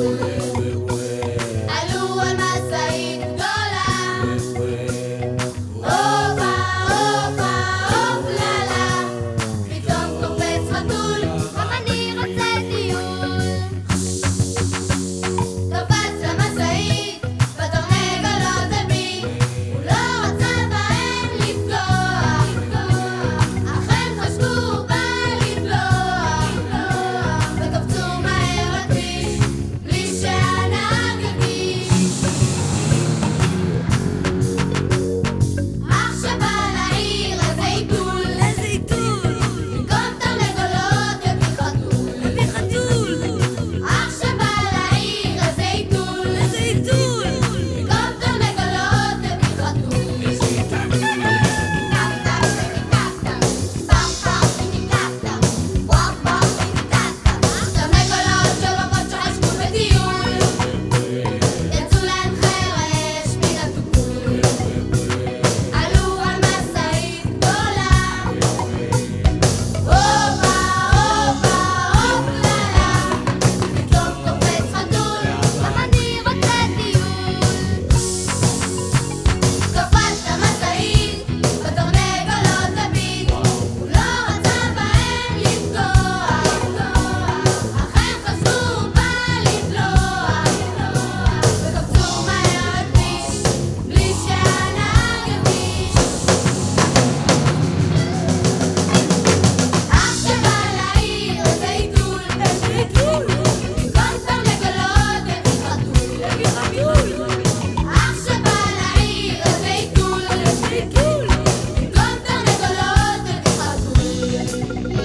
עלו על משאית גדולה, הופה הופה הופללה, פתאום קופץ חתול, גם אני רוצה טיול. קפץ למשאית, בתרנגולות הביט, הוא לא רצה בהם לפגוע, אך הם חשבו בה לבלוע, וקפצו מהר לכביש, בלי שהנהג הרגיש. עכשיו בא לעיר איזה עיתול, במקום תרנגולות הביא חתול. עכשיו בא לעיר איזה עיתול, במקום תרנגולות הביא חתול. תרנגולות שובבות שחשבו בטיול, יצאו להם חרש מן הטופול. עלו על משאית גדולה, הופה הופה הופללה, פתאום קופץ חתול, גם אני רוצה טיול. קפץ למשאית, בתרנגולות הביט, הוא לא רצה בהם לפגוע, אך הם חשבו בה לבלוע, וקפצו מהר לכביש, בלי שהנהג הרגיש. עכשיו בא לעיר איזה עיתול, במקום תרנגולות הביא חתול. עכשיו בא לעיר איזה עיתול, במקום תרנגולות הביא חתול.